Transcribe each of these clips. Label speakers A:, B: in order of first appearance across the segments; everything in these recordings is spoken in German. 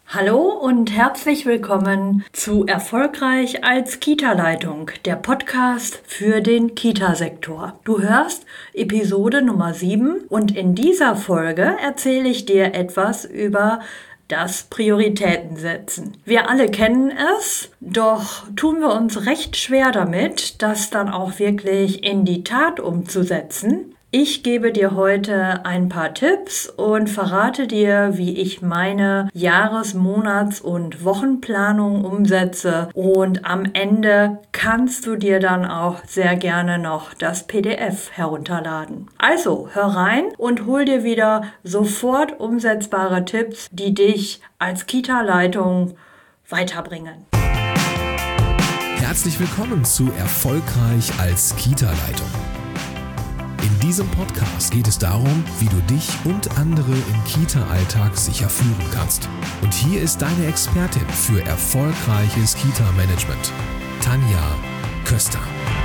A: Hallo und herzlich willkommen zu Erfolgreich als Kita-Leitung, der Podcast für den Kita-Sektor. Du hörst Episode Nummer 7 und in dieser Folge erzähle ich dir etwas über das Prioritätensetzen. Wir alle kennen es, doch tun wir uns recht schwer damit, das dann auch wirklich in die Tat umzusetzen. Ich gebe dir heute ein paar Tipps und verrate dir, wie ich meine Jahres-, Monats- und Wochenplanung umsetze. Und am Ende kannst du dir dann auch sehr gerne noch das PDF herunterladen. Also hör rein und hol dir wieder sofort umsetzbare Tipps, die dich als Kita-Leitung weiterbringen.
B: Herzlich willkommen zu Erfolgreich als Kita-Leitung. In diesem Podcast geht es darum, wie du dich und andere im Kita-Alltag sicher führen kannst. Und hier ist deine Expertin für erfolgreiches Kita-Management, Tanja Köster.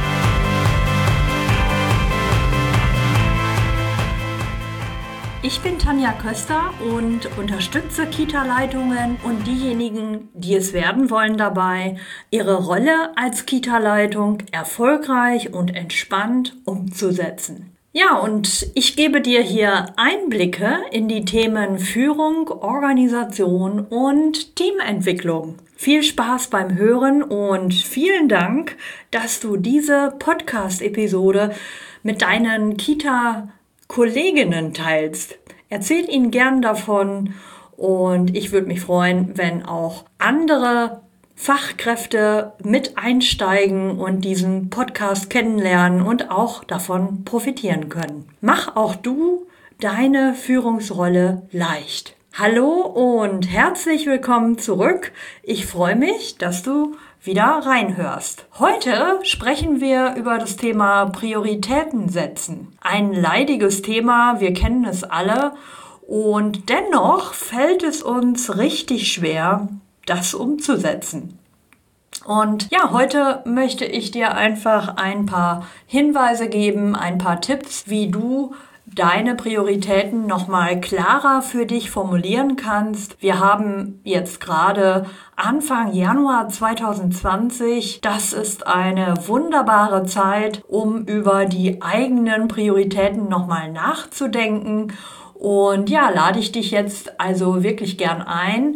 A: Ich bin Tanja Köster und unterstütze Kita-Leitungen und diejenigen, die es werden wollen, dabei, ihre Rolle als Kita-Leitung erfolgreich und entspannt umzusetzen. Ja, und ich gebe dir hier Einblicke in die Themen Führung, Organisation und Teamentwicklung. Viel Spaß beim Hören und vielen Dank, dass du diese Podcast-Episode mit deinen Kita-Kolleginnen teilst. Erzähl ihnen gern davon und ich würde mich freuen, wenn auch andere Fachkräfte mit einsteigen und diesen Podcast kennenlernen und auch davon profitieren können. Mach auch du deine Führungsrolle leicht. Hallo und herzlich willkommen zurück. Ich freue mich, dass du wieder reinhörst. Heute sprechen wir über das Thema Prioritäten setzen. Ein leidiges Thema, wir kennen es alle und dennoch fällt es uns richtig schwer, das umzusetzen. Und ja, heute möchte ich dir einfach ein paar Hinweise geben, ein paar Tipps, wie du deine Prioritäten nochmal klarer für dich formulieren kannst. Wir haben jetzt gerade Anfang Januar 2020. Das ist eine wunderbare Zeit, um über die eigenen Prioritäten nochmal nachzudenken. Und ja, lade ich dich jetzt also wirklich gern ein,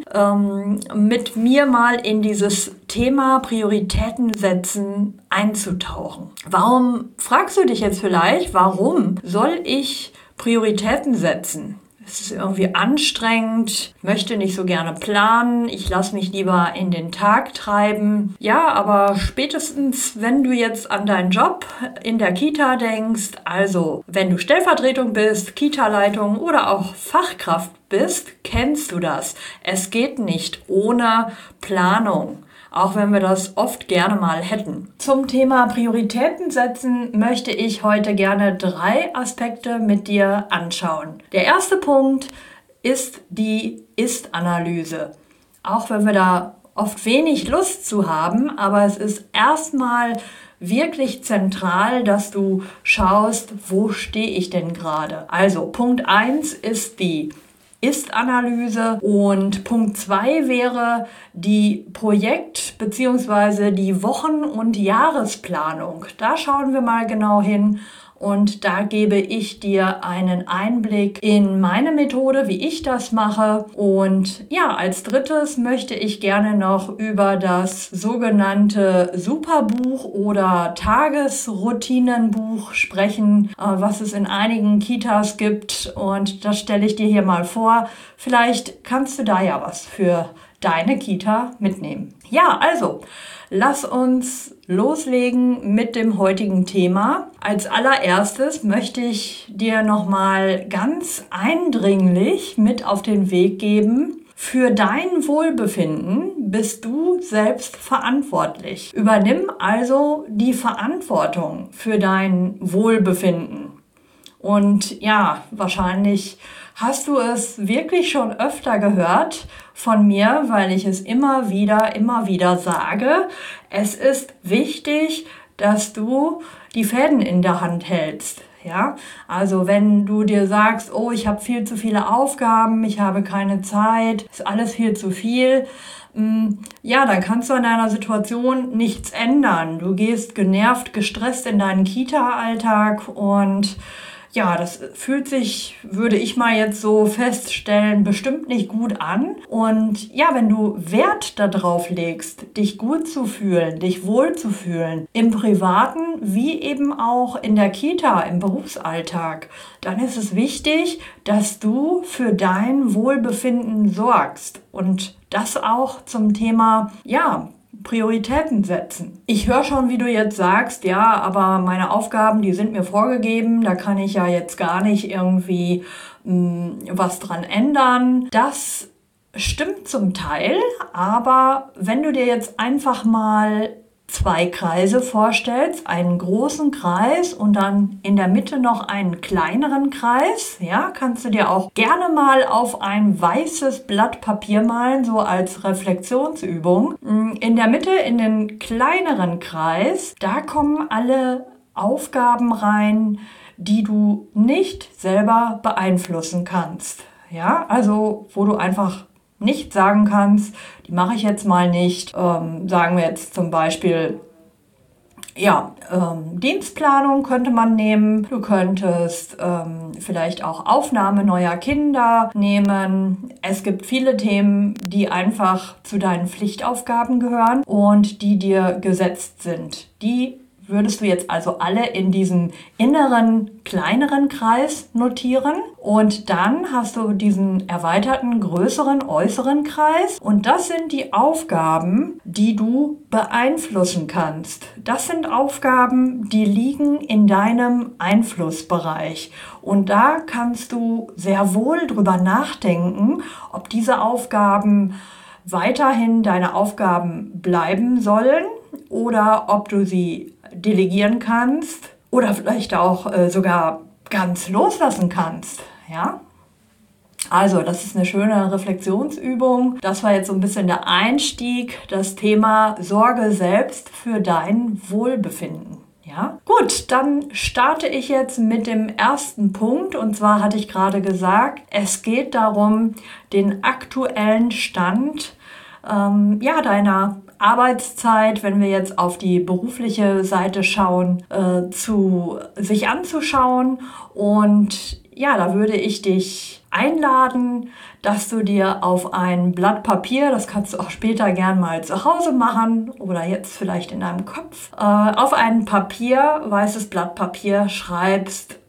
A: mit mir mal in dieses Thema Prioritäten setzen einzutauchen. Warum, fragst du dich jetzt vielleicht, warum soll ich Prioritäten setzen? Es ist irgendwie anstrengend, ich möchte nicht so gerne planen, ich lasse mich lieber in den Tag treiben. Ja, aber spätestens, wenn du jetzt an deinen Job in der Kita denkst, also wenn du Stellvertretung bist, Kita-Leitung oder auch Fachkraft bist, kennst du das. Es geht nicht ohne Planung. Auch wenn wir das oft gerne mal hätten. Zum Thema Prioritäten setzen möchte ich heute gerne 3 Aspekte mit dir anschauen. Der erste Punkt ist die Ist-Analyse. Auch wenn wir da oft wenig Lust zu haben, aber es ist erstmal wirklich zentral, dass du schaust, wo stehe ich denn gerade. Also Punkt 1 ist die Ist-Analyse und Punkt 2 wäre die Projekt- bzw. die Wochen- und Jahresplanung. Da schauen wir mal genau hin und da gebe ich dir einen Einblick in meine Methode, wie ich das mache. Und ja, als drittes möchte ich gerne noch über das sogenannte Superbuch oder Tagesroutinenbuch sprechen, was es in einigen Kitas gibt. Und das stelle ich dir hier mal vor. Vielleicht kannst du da ja was für deine Kita mitnehmen. Ja, also lass uns loslegen mit dem heutigen Thema. Als allererstes möchte ich dir nochmal ganz eindringlich mit auf den Weg geben: Für dein Wohlbefinden bist du selbst verantwortlich. Übernimm also die Verantwortung für dein Wohlbefinden. Und ja, wahrscheinlich hast du es wirklich schon öfter gehört von mir, weil ich es immer wieder sage. Es ist wichtig, dass du die Fäden in der Hand hältst. Ja, also wenn du dir sagst, oh, ich habe viel zu viele Aufgaben, ich habe keine Zeit, ist alles viel zu viel, ja, dann kannst du an deiner Situation nichts ändern. Du gehst genervt, gestresst in deinen Kita-Alltag und ja, das fühlt sich, würde ich mal jetzt so feststellen, bestimmt nicht gut an. Und ja, wenn du Wert darauf legst, dich gut zu fühlen, dich wohl zu fühlen, im Privaten wie eben auch in der Kita, im Berufsalltag, dann ist es wichtig, dass du für dein Wohlbefinden sorgst. Und das auch zum Thema, ja, Prioritäten setzen. Ich höre schon, wie du jetzt sagst, ja, aber meine Aufgaben, die sind mir vorgegeben, da kann ich ja jetzt gar nicht irgendwie was dran ändern. Das stimmt zum Teil, aber wenn du dir jetzt einfach mal 2 Kreise vorstellst, einen großen Kreis und dann in der Mitte noch einen kleineren Kreis, ja, kannst du dir auch gerne mal auf ein weißes Blatt Papier malen, so als Reflexionsübung. In der Mitte, in den kleineren Kreis, da kommen alle Aufgaben rein, die du nicht selber beeinflussen kannst. Ja, also wo du einfach nicht sagen kannst, die mache ich jetzt mal nicht. Sagen wir jetzt zum Beispiel, ja, Dienstplanung könnte man nehmen. Du könntest vielleicht auch Aufnahme neuer Kinder nehmen. Es gibt viele Themen, die einfach zu deinen Pflichtaufgaben gehören und die dir gesetzt sind. Die würdest du jetzt also alle in diesen inneren, kleineren Kreis notieren und dann hast du diesen erweiterten, größeren, äußeren Kreis und das sind die Aufgaben, die du beeinflussen kannst. Das sind Aufgaben, die liegen in deinem Einflussbereich und da kannst du sehr wohl drüber nachdenken, ob diese Aufgaben weiterhin deine Aufgaben bleiben sollen oder ob du sie delegieren kannst oder vielleicht auch sogar ganz loslassen kannst, ja? Also, das ist eine schöne Reflexionsübung. Das war jetzt so ein bisschen der Einstieg, das Thema Sorge selbst für dein Wohlbefinden. Ja? Gut, dann starte ich jetzt mit dem ersten Punkt und zwar hatte ich gerade gesagt, es geht darum, den aktuellen Stand deiner Arbeitszeit, wenn wir jetzt auf die berufliche Seite schauen, sich anzuschauen. Und ja, da würde ich dich einladen, dass du dir auf ein Blatt Papier, das kannst du auch später gern mal zu Hause machen oder jetzt vielleicht in deinem Kopf, auf ein weißes Blatt Papier schreibst,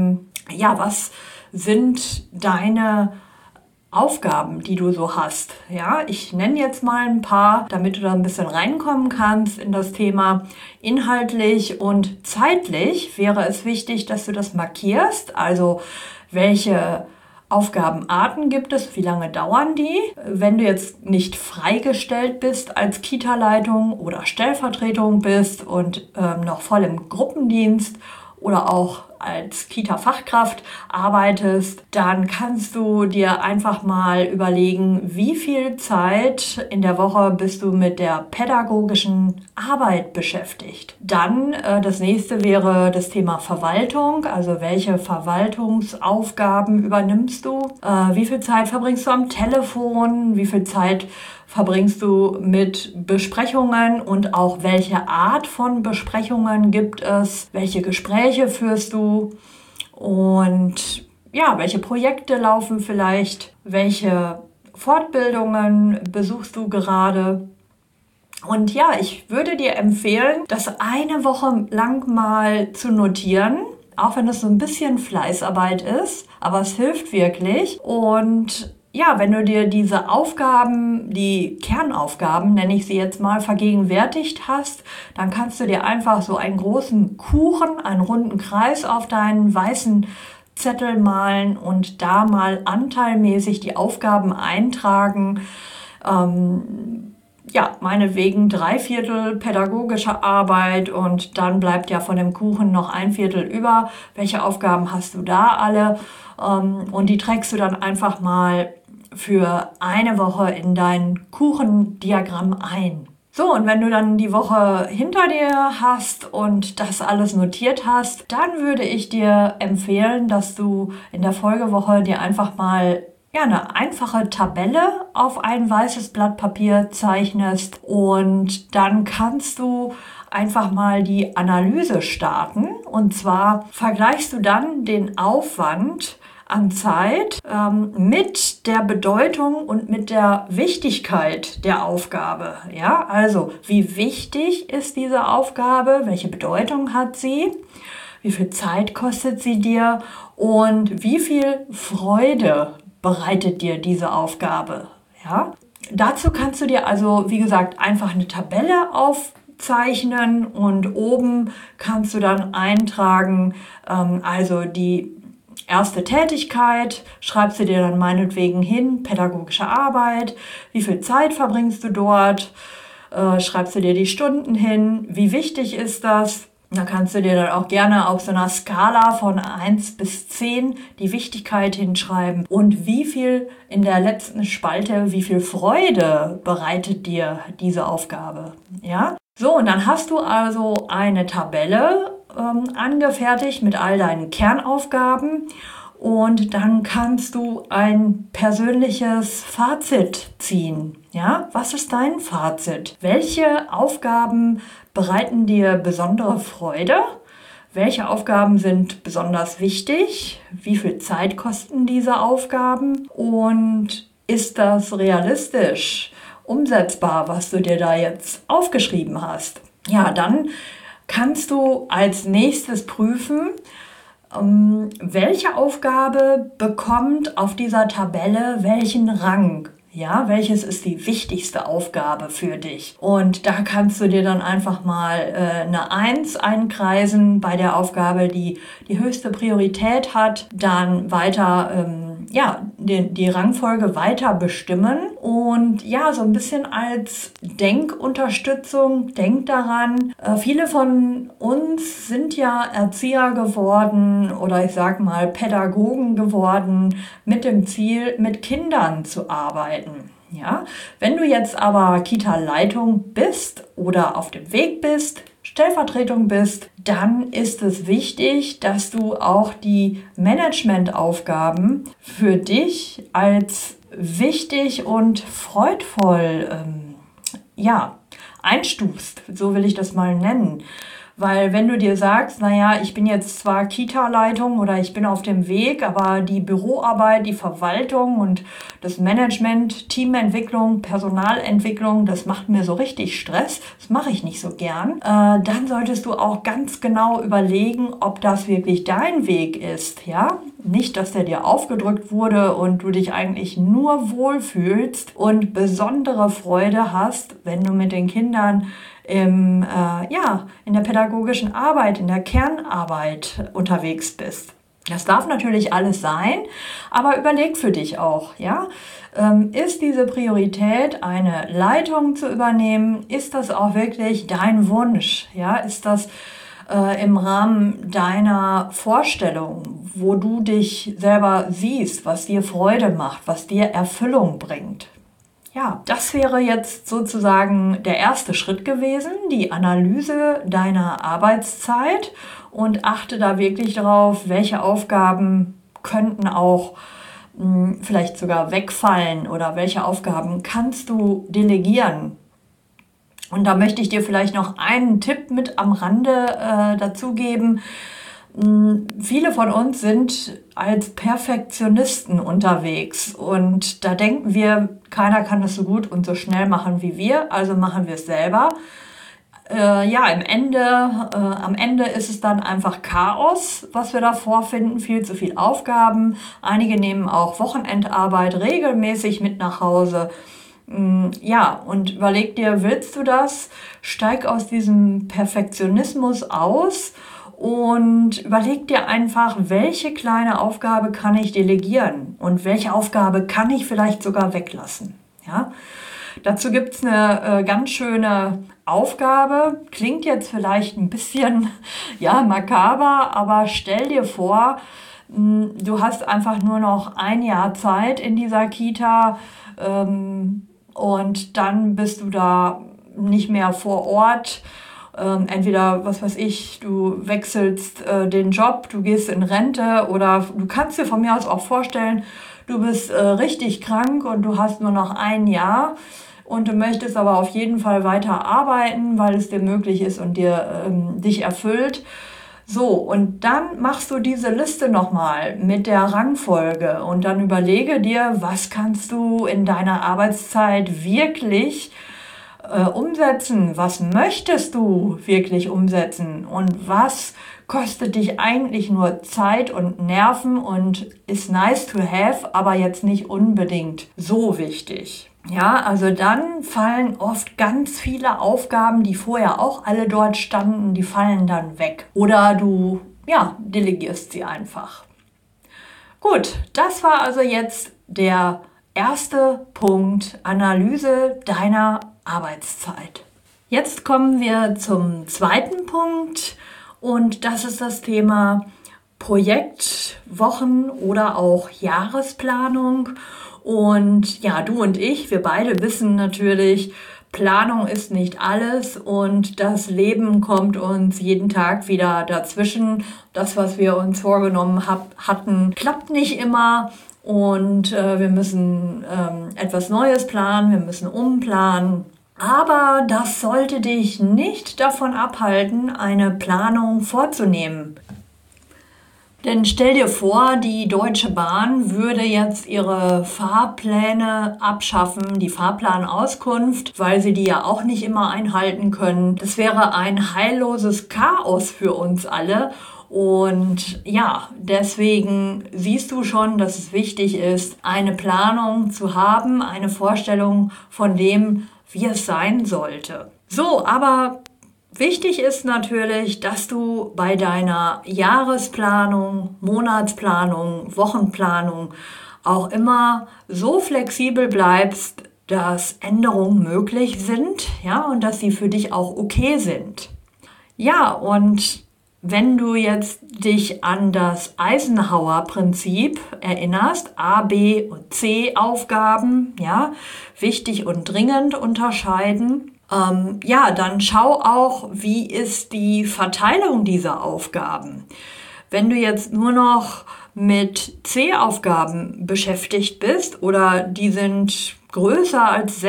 A: was sind deine Aufgaben, die du so hast. Ja, ich nenne jetzt mal ein paar, damit du da ein bisschen reinkommen kannst in das Thema. Inhaltlich und zeitlich wäre es wichtig, dass du das markierst. Also welche Aufgabenarten gibt es, wie lange dauern die? Wenn du jetzt nicht freigestellt bist als Kita-Leitung oder Stellvertretung bist und noch voll im Gruppendienst oder auch als Kita-Fachkraft arbeitest, dann kannst du dir einfach mal überlegen, wie viel Zeit in der Woche bist du mit der pädagogischen Arbeit beschäftigt. Dann das nächste wäre das Thema Verwaltung, also welche Verwaltungsaufgaben übernimmst du? Wie viel Zeit verbringst du am Telefon? Wie viel Zeit verbringst du mit Besprechungen und auch welche Art von Besprechungen gibt es? Welche Gespräche führst du? Und ja, welche Projekte laufen vielleicht? Welche Fortbildungen besuchst du gerade? Und ja, ich würde dir empfehlen, das eine Woche lang mal zu notieren, auch wenn es so ein bisschen Fleißarbeit ist, aber es hilft wirklich. Und ja, wenn du dir diese Aufgaben, die Kernaufgaben, nenne ich sie jetzt mal, vergegenwärtigt hast, dann kannst du dir einfach so einen großen Kuchen, einen runden Kreis auf deinen weißen Zettel malen und da mal anteilmäßig die Aufgaben eintragen. Meinetwegen 3/4 pädagogische Arbeit und dann bleibt ja von dem Kuchen noch 1/4 über. Welche Aufgaben hast du da alle? Und die trägst du dann einfach mal für eine Woche in dein Kuchendiagramm ein. So, und wenn du dann die Woche hinter dir hast und das alles notiert hast, dann würde ich dir empfehlen, dass du in der Folgewoche dir einfach mal eine einfache Tabelle auf ein weißes Blatt Papier zeichnest und dann kannst du einfach mal die Analyse starten. Und zwar vergleichst du dann den Aufwand an Zeit mit der Bedeutung und mit der Wichtigkeit der Aufgabe. Ja, also wie wichtig ist diese Aufgabe? Welche Bedeutung hat sie? Wie viel Zeit kostet sie dir? Und wie viel Freude bereitet dir diese Aufgabe? Ja, dazu kannst du dir also, wie gesagt, einfach eine Tabelle aufzeichnen und oben kannst du dann eintragen, also die erste Tätigkeit, schreibst du dir dann meinetwegen hin, pädagogische Arbeit, wie viel Zeit verbringst du dort, schreibst du dir die Stunden hin, wie wichtig ist das? Da kannst du dir dann auch gerne auf so einer Skala von 1 bis 10 die Wichtigkeit hinschreiben und wie viel in der letzten Spalte, wie viel Freude bereitet dir diese Aufgabe, ja? So, und dann hast du also eine Tabelle angefertigt mit all deinen Kernaufgaben und dann kannst du ein persönliches Fazit ziehen. Ja, was ist dein Fazit? Welche Aufgaben bereiten dir besondere Freude? Welche Aufgaben sind besonders wichtig? Wie viel Zeit kosten diese Aufgaben? Und ist das realistisch, umsetzbar, was du dir da jetzt aufgeschrieben hast? Ja, dann kannst du als nächstes prüfen, welche Aufgabe bekommt auf dieser Tabelle welchen Rang. Ja, welches ist die wichtigste Aufgabe für dich? Und da kannst du dir dann einfach mal eine 1 einkreisen bei der Aufgabe, die die höchste Priorität hat, dann weiter die Rangfolge weiter bestimmen und ja, so ein bisschen als Denkunterstützung, denk daran, viele von uns sind ja Erzieher geworden oder ich sag mal Pädagogen geworden mit dem Ziel, mit Kindern zu arbeiten. Ja, wenn du jetzt aber Kita-Leitung bist oder auf dem Weg bist, Stellvertretung bist, dann ist es wichtig, dass du auch die Managementaufgaben für dich als wichtig und freudvoll einstufst. So will ich das mal nennen. Weil wenn du dir sagst, naja, ich bin jetzt zwar Kita-Leitung oder ich bin auf dem Weg, aber die Büroarbeit, die Verwaltung und das Management, Teamentwicklung, Personalentwicklung, das macht mir so richtig Stress, das mache ich nicht so gern, dann solltest du auch ganz genau überlegen, ob das wirklich dein Weg ist, ja? Nicht, dass der dir aufgedrückt wurde und du dich eigentlich nur wohlfühlst und besondere Freude hast, wenn du mit den Kindern in der pädagogischen Arbeit, in der Kernarbeit unterwegs bist. Das darf natürlich alles sein, aber überleg für dich auch, ja, ist diese Priorität, eine Leitung zu übernehmen, ist das auch wirklich dein Wunsch, ja, ist das im Rahmen deiner Vorstellung, wo du dich selber siehst, was dir Freude macht, was dir Erfüllung bringt. Ja, das wäre jetzt sozusagen der erste Schritt gewesen, die Analyse deiner Arbeitszeit und achte da wirklich drauf, welche Aufgaben könnten auch vielleicht sogar wegfallen oder welche Aufgaben kannst du delegieren. Und da möchte ich dir vielleicht noch einen Tipp mit am Rande dazu geben. Viele von uns sind als Perfektionisten unterwegs und da denken wir, keiner kann das so gut und so schnell machen wie wir, also machen wir es selber. Am Ende ist es dann einfach Chaos, was wir da vorfinden, viel zu viel Aufgaben. Einige nehmen auch Wochenendarbeit regelmäßig mit nach Hause. Und überleg dir, willst du das? Steig aus diesem Perfektionismus aus und überleg dir einfach, welche kleine Aufgabe kann ich delegieren und welche Aufgabe kann ich vielleicht sogar weglassen. Ja? Dazu gibt es eine ganz schöne Aufgabe, klingt jetzt vielleicht ein bisschen makaber, aber stell dir vor, du hast einfach nur noch ein Jahr Zeit in dieser Kita und dann bist du da nicht mehr vor Ort. Entweder, was weiß ich, du wechselst den Job, du gehst in Rente oder du kannst dir von mir aus auch vorstellen, du bist richtig krank und du hast nur noch ein Jahr und du möchtest aber auf jeden Fall weiter arbeiten, weil es dir möglich ist und dich erfüllt. So, und dann machst du diese Liste nochmal mit der Rangfolge und dann überlege dir, was kannst du in deiner Arbeitszeit wirklich umsetzen? Was möchtest du wirklich umsetzen? Und was kostet dich eigentlich nur Zeit und Nerven und ist nice to have, aber jetzt nicht unbedingt so wichtig? Ja, also dann fallen oft ganz viele Aufgaben, die vorher auch alle dort standen, die fallen dann weg. Oder du, delegierst sie einfach. Gut, das war also jetzt der erste Punkt, Analyse deiner Arbeitszeit. Jetzt kommen wir zum zweiten Punkt und das ist das Thema Projektwochen oder auch Jahresplanung. Und ja, du und ich, wir beide wissen natürlich, Planung ist nicht alles und das Leben kommt uns jeden Tag wieder dazwischen. Das, was wir uns vorgenommen hatten, klappt nicht immer. Und wir müssen etwas Neues planen, wir müssen umplanen. Aber das sollte dich nicht davon abhalten, eine Planung vorzunehmen. Denn stell dir vor, die Deutsche Bahn würde jetzt ihre Fahrpläne abschaffen, die Fahrplanauskunft, weil sie die ja auch nicht immer einhalten können. Das wäre ein heilloses Chaos für uns alle. Und ja, deswegen siehst du schon, dass es wichtig ist, eine Planung zu haben, eine Vorstellung von dem, wie es sein sollte. So, aber wichtig ist natürlich, dass du bei deiner Jahresplanung, Monatsplanung, Wochenplanung auch immer so flexibel bleibst, dass Änderungen möglich sind, ja, und dass sie für dich auch okay sind. Ja, und wenn du jetzt dich an das Eisenhower-Prinzip erinnerst, A, B und C Aufgaben, ja, wichtig und dringend unterscheiden, dann schau auch, wie ist die Verteilung dieser Aufgaben. Wenn du jetzt nur noch mit C-Aufgaben beschäftigt bist oder die sind größer als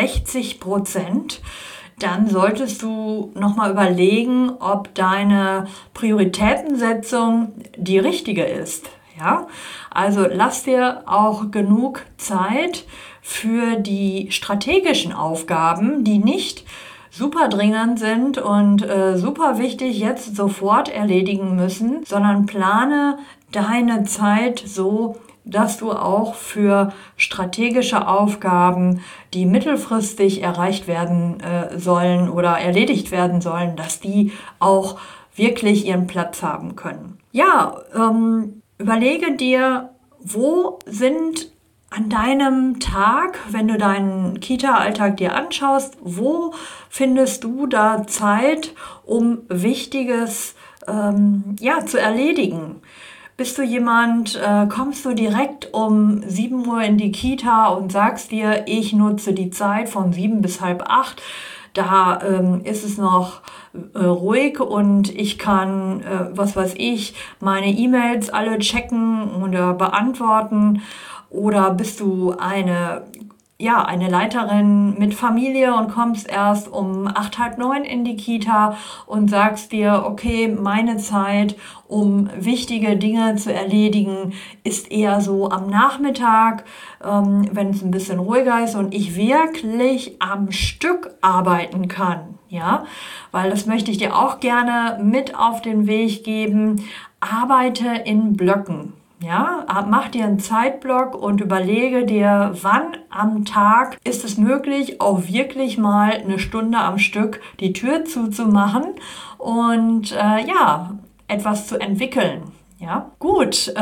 A: 60%, dann solltest du nochmal überlegen, ob deine Prioritätensetzung die richtige ist. Ja? Also lass dir auch genug Zeit für die strategischen Aufgaben, die nicht super dringend sind und super wichtig jetzt sofort erledigen müssen, sondern plane deine Zeit so, dass du auch für strategische Aufgaben, die mittelfristig erreicht werden sollen oder erledigt werden sollen, dass die auch wirklich ihren Platz haben können. Ja, überlege dir, wo sind an deinem Tag, wenn du deinen Kita-Alltag dir anschaust, wo findest du da Zeit, um Wichtiges zu erledigen? Bist du jemand, kommst du direkt um 7 Uhr in die Kita und sagst dir, ich nutze die Zeit von 7 bis halb 8, da ist es noch ruhig und ich kann, meine E-Mails alle checken oder beantworten? Oder bist du eine Leiterin mit Familie und kommst erst um 8, halb 9 in die Kita und sagst dir, okay, meine Zeit, um wichtige Dinge zu erledigen, ist eher so am Nachmittag, wenn es ein bisschen ruhiger ist und ich wirklich am Stück arbeiten kann. Ja, weil das möchte ich dir auch gerne mit auf den Weg geben. Arbeite in Blöcken. Ja, mach dir einen Zeitblock und überlege dir, wann am Tag ist es möglich, auch wirklich mal eine Stunde am Stück die Tür zuzumachen und etwas zu entwickeln. Ja, gut.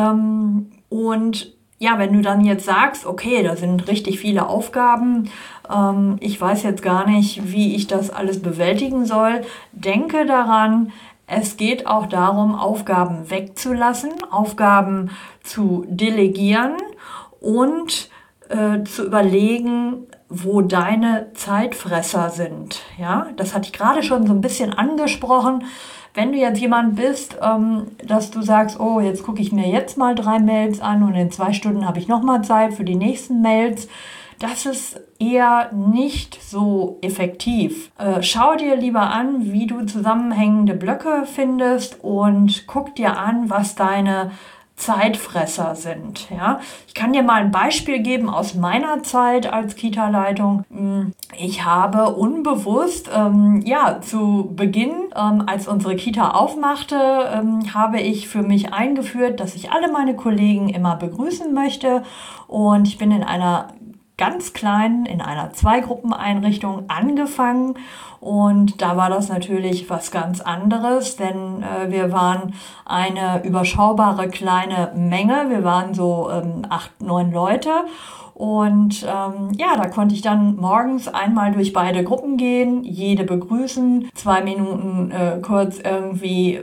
A: Und ja, wenn du dann jetzt sagst, okay, da sind richtig viele Aufgaben, ich weiß jetzt gar nicht, wie ich das alles bewältigen soll, denke daran, es geht auch darum, Aufgaben wegzulassen, Aufgaben zu delegieren und zu überlegen, wo deine Zeitfresser sind. Ja, das hatte ich gerade schon so ein bisschen angesprochen. Wenn du jetzt jemand bist, dass du sagst, oh, jetzt gucke ich mir jetzt mal 3 Mails an und in 2 Stunden habe ich nochmal Zeit für die nächsten Mails, das ist eher nicht so effektiv. Schau dir lieber an, wie du zusammenhängende Blöcke findest und guck dir an, was deine Zeitfresser sind. Ja? Ich kann dir mal ein Beispiel geben aus meiner Zeit als Kita-Leitung. Ich habe unbewusst, zu Beginn, als unsere Kita aufmachte, habe ich für mich eingeführt, dass ich alle meine Kollegen immer begrüßen möchte. Und ich bin in einer ganz kleinen, in einer 2-Gruppen-Einrichtung angefangen. Und da war das natürlich was ganz anderes, denn wir waren eine überschaubare kleine Menge. Wir waren so 8, 9 Leute. Und da konnte ich dann morgens einmal durch beide Gruppen gehen, jede begrüßen, 2 Minuten kurz irgendwie,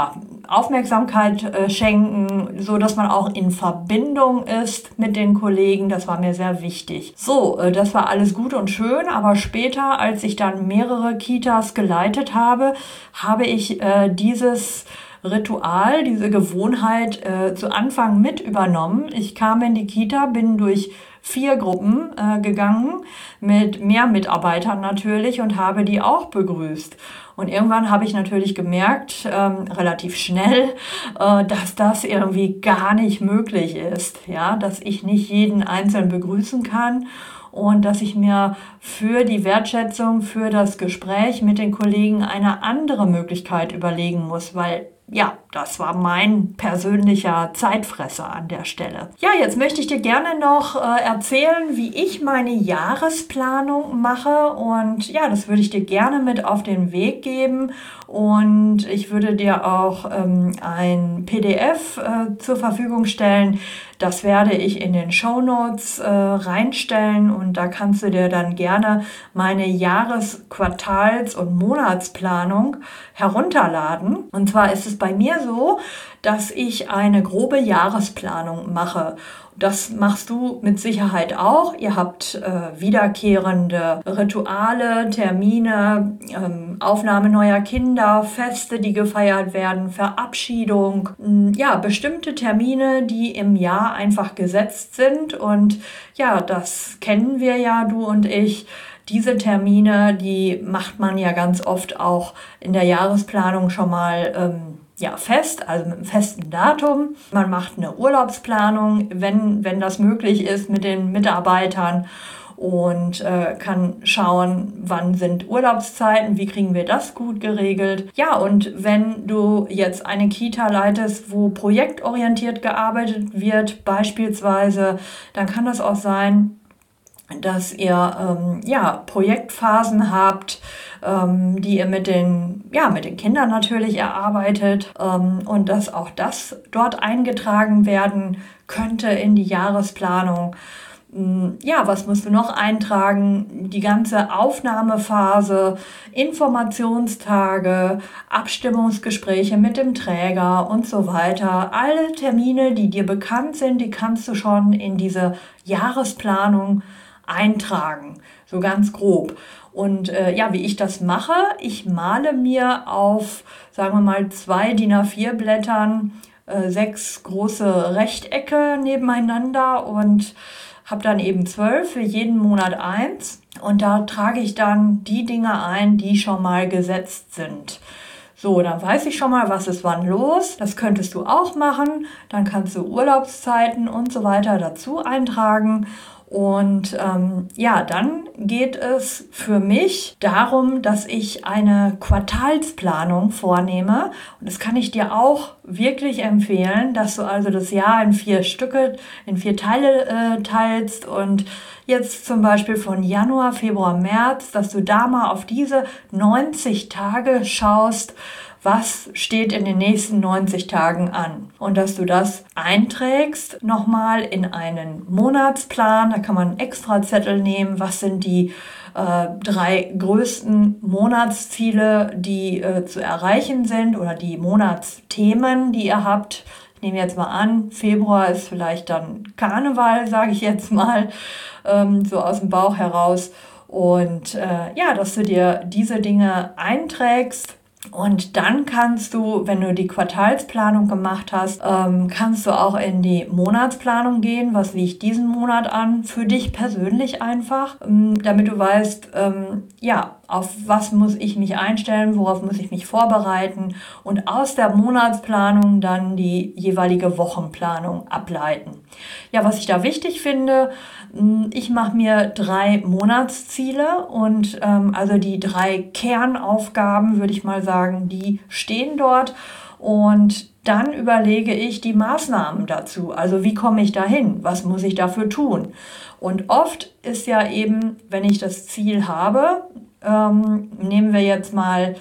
A: Aufmerksamkeit schenken, so dass man auch in Verbindung ist mit den Kollegen. Das war mir sehr wichtig. So, das war alles gut und schön, aber später, als ich dann mehrere Kitas geleitet habe, habe ich dieses Ritual, diese Gewohnheit zu Anfang mit übernommen. Ich kam in die Kita, bin durch 4 Gruppen gegangen, mit mehr Mitarbeitern natürlich, und habe die auch begrüßt. Und irgendwann habe ich natürlich gemerkt, relativ schnell, dass das irgendwie gar nicht möglich ist, ja, dass ich nicht jeden einzeln begrüßen kann und dass ich mir für die Wertschätzung, für das Gespräch mit den Kollegen eine andere Möglichkeit überlegen muss, weil das war mein persönlicher Zeitfresser an der Stelle. Ja, jetzt möchte ich dir gerne noch erzählen, wie ich meine Jahresplanung mache, und ja, das würde ich dir gerne mit auf den Weg geben, und ich würde dir auch ein PDF zur Verfügung stellen. Das werde ich in den Shownotes reinstellen, und da kannst du dir dann gerne meine Jahres-, Quartals- und Monatsplanung herunterladen. Und zwar ist es bei mir so, dass ich eine grobe Jahresplanung mache. Das machst du mit Sicherheit auch. Ihr habt wiederkehrende Rituale, Termine, Aufnahme neuer Kinder, Feste, die gefeiert werden, Verabschiedung. Bestimmte Termine, die im Jahr einfach gesetzt sind. Und ja, das kennen wir ja, du und ich. Diese Termine, die macht man ja ganz oft auch in der Jahresplanung schon mal fest, also mit einem festen Datum. Man macht eine Urlaubsplanung, wenn das möglich ist, mit den Mitarbeitern, und kann schauen, wann sind Urlaubszeiten, wie kriegen wir das gut geregelt. Ja, und wenn du jetzt eine Kita leitest, wo projektorientiert gearbeitet wird beispielsweise, dann kann das auch sein, dass ihr Projektphasen habt, die ihr mit den Kindern natürlich erarbeitet, und dass auch das dort eingetragen werden könnte in die Jahresplanung. Was musst du noch eintragen? Die ganze Aufnahmephase, Informationstage, Abstimmungsgespräche mit dem Träger und so weiter. Alle Termine, die dir bekannt sind, die kannst du schon in diese Jahresplanung eintragen, so ganz grob. Und wie ich das mache, ich male mir auf, sagen wir mal, 2 DIN A4 Blättern 6 große Rechtecke nebeneinander und habe dann eben 12, für jeden Monat 1. Und da trage ich dann die Dinge ein, die schon mal gesetzt sind. So, dann weiß ich schon mal, was ist wann los. Das könntest du auch machen. Dann kannst du Urlaubszeiten und so weiter dazu eintragen. Und dann geht es für mich darum, dass ich eine Quartalsplanung vornehme. Und das kann ich dir auch wirklich empfehlen, dass du also das Jahr in 4 Stücke, in 4 Teile teilst. Und jetzt zum Beispiel von Januar, Februar, März, dass du da mal auf diese 90 Tage schaust, was steht in den nächsten 90 Tagen an. Und dass du das einträgst nochmal in einen Monatsplan. Da kann man einen Extrazettel nehmen. Was sind die 3 größten Monatsziele, die zu erreichen sind, oder die Monatsthemen, die ihr habt. Ich nehme jetzt mal an, Februar ist vielleicht dann Karneval, sage ich jetzt mal, so aus dem Bauch heraus. Und dass du dir diese Dinge einträgst. Und dann kannst du, wenn du die Quartalsplanung gemacht hast, kannst du auch in die Monatsplanung gehen. Was liegt diesen Monat an? Für dich persönlich einfach, damit du weißt, auf was muss ich mich einstellen, worauf muss ich mich vorbereiten und aus der Monatsplanung dann die jeweilige Wochenplanung ableiten. Ja, was ich da wichtig finde, ich mache mir 3 Monatsziele und also die 3 Kernaufgaben, würde ich mal sagen, die stehen dort und dann überlege ich die Maßnahmen dazu. Also wie komme ich dahin? Was muss ich dafür tun? Und oft ist ja eben, wenn ich das Ziel habe, nehmen wir jetzt mal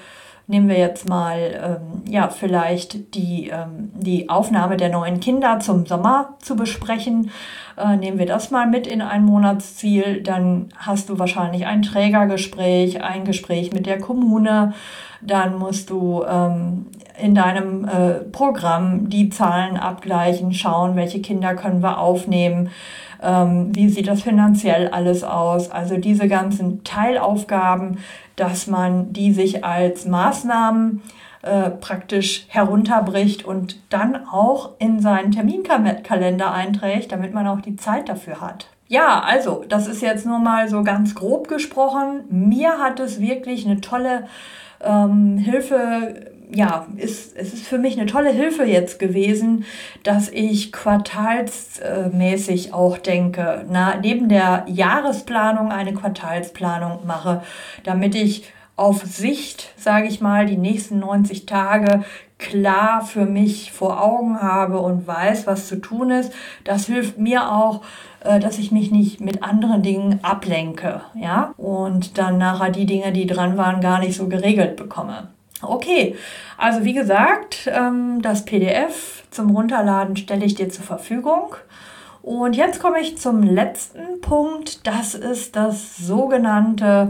A: vielleicht die Aufnahme der neuen Kinder zum Sommer zu besprechen. Nehmen wir das mal mit in ein Monatsziel, dann hast du wahrscheinlich ein Trägergespräch, ein Gespräch mit der Kommune, dann musst du in deinem Programm die Zahlen abgleichen, schauen, welche Kinder können wir aufnehmen, wie sieht das finanziell alles aus, also diese ganzen Teilaufgaben, dass man die sich als Maßnahmen praktisch herunterbricht und dann auch in seinen Terminkalender einträgt, damit man auch die Zeit dafür hat. Ja, also das ist jetzt nur mal so ganz grob gesprochen. Mir hat es wirklich eine tolle Hilfe, es ist für mich eine tolle Hilfe jetzt gewesen, dass ich quartalsmäßig auch denke, neben der Jahresplanung eine Quartalsplanung mache, damit ich auf Sicht, sage ich mal, die nächsten 90 Tage klar für mich vor Augen habe und weiß, was zu tun ist. Das hilft mir auch, dass ich mich nicht mit anderen Dingen ablenke, ja, und dann nachher die Dinge, die dran waren, gar nicht so geregelt bekomme. Okay, also wie gesagt, das PDF zum Runterladen stelle ich dir zur Verfügung. Und jetzt komme ich zum letzten Punkt. Das ist das sogenannte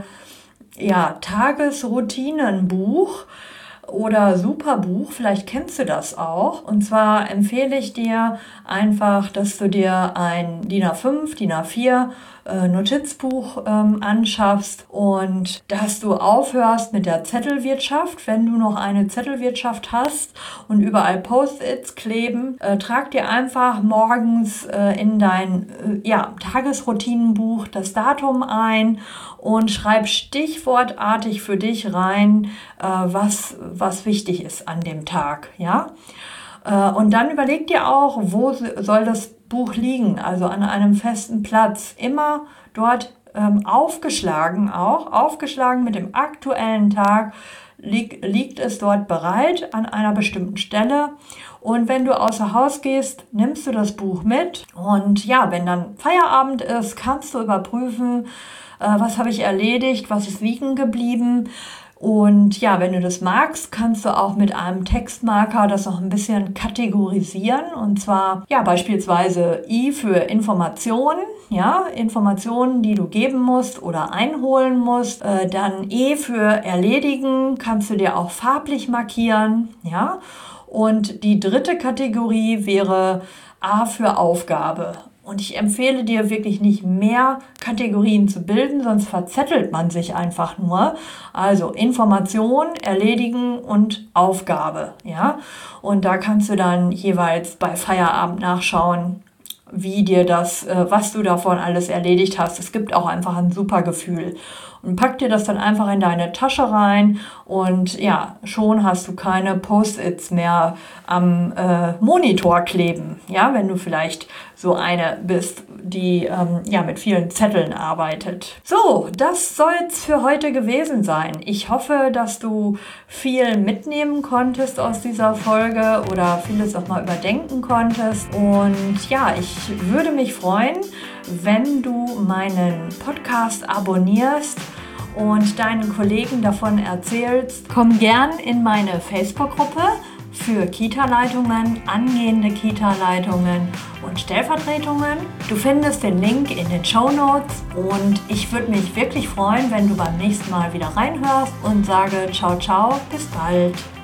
A: Tagesroutinenbuch oder Superbuch. Vielleicht kennst du das auch. Und zwar empfehle ich dir einfach, dass du dir ein DIN A5, DIN A4 Notizbuch anschaffst und dass du aufhörst mit der Zettelwirtschaft. Wenn du noch eine Zettelwirtschaft hast und überall Post-its kleben, trag dir einfach morgens in dein Tagesroutinenbuch das Datum ein und schreib stichwortartig für dich rein, was wichtig ist an dem Tag. Ja? Und dann überleg dir auch, wo soll das Buch liegen, also an einem festen Platz. Immer dort aufgeschlagen mit dem aktuellen Tag, liegt es dort bereit an einer bestimmten Stelle. Und wenn du außer Haus gehst, nimmst du das Buch mit. Und ja, wenn dann Feierabend ist, kannst du überprüfen, was habe ich erledigt, was ist liegen geblieben. Und ja, wenn du das magst, kannst du auch mit einem Textmarker das noch ein bisschen kategorisieren. Und zwar beispielsweise I für Informationen, Informationen, die du geben musst oder einholen musst. Dann E für Erledigen, kannst du dir auch farblich markieren. Ja? Und die dritte Kategorie wäre A für Aufgabe. Und ich empfehle dir wirklich nicht mehr Kategorien zu bilden, sonst verzettelt man sich einfach nur. Also Information, Erledigen und Aufgabe. Ja? Und da kannst du dann jeweils bei Feierabend nachschauen, wie dir was du davon alles erledigt hast. Es gibt auch einfach ein super Gefühl. Und pack dir das dann einfach in deine Tasche rein und ja, schon hast du keine Post-its mehr am Monitor kleben. Ja, wenn du vielleicht so eine bist, die mit vielen Zetteln arbeitet. So, das soll's für heute gewesen sein. Ich hoffe, dass du viel mitnehmen konntest aus dieser Folge oder vieles auch mal überdenken konntest. Und ja, ich würde mich freuen, wenn du meinen Podcast abonnierst und deinen Kollegen davon erzählst. Komm gern in meine Facebook-Gruppe für Kita-Leitungen, angehende Kita-Leitungen und Stellvertretungen. Du findest den Link in den Shownotes und ich würde mich wirklich freuen, wenn du beim nächsten Mal wieder reinhörst und sage ciao, ciao, bis bald.